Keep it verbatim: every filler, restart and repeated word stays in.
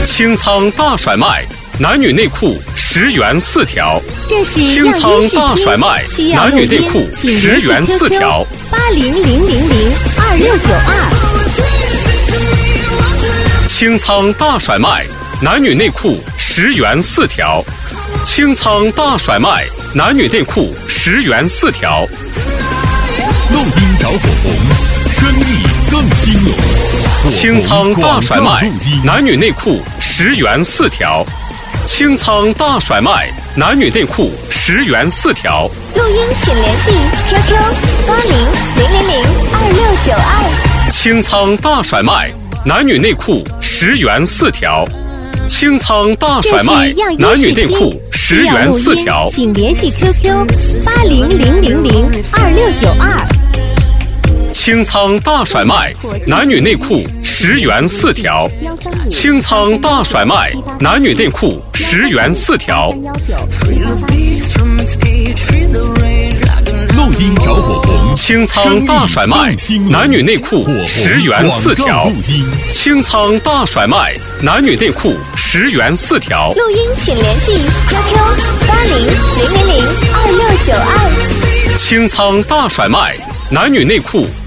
清仓大甩卖，男女内裤十元四条。 这是清仓大甩卖，男女内裤十元四条。 八零零零零二六九二。 清仓大甩卖，男女内裤十元四条。清仓大甩卖，男女内裤十元四条。 录音着火红，生意更兴隆。 清仓大甩卖，男女内裤十元四条。清仓大甩卖，男女内裤十元四条。 录音请联系 Q Q 八零零零零二六九二。 清仓大甩卖，男女内裤十元四条。清仓大甩卖，男女内裤十元四条。 请联系 Q Q 八零零零零二六九二。 清仓大甩卖，男女内裤十元四条。清仓大甩卖，男女内裤十元四条。 录音着火红， 清仓大甩卖，男女内裤十元四条。清仓大甩卖，男女内裤十元四条。 录音请联系 Q Q 八零零零零二六九二。 清仓大甩卖，男女内裤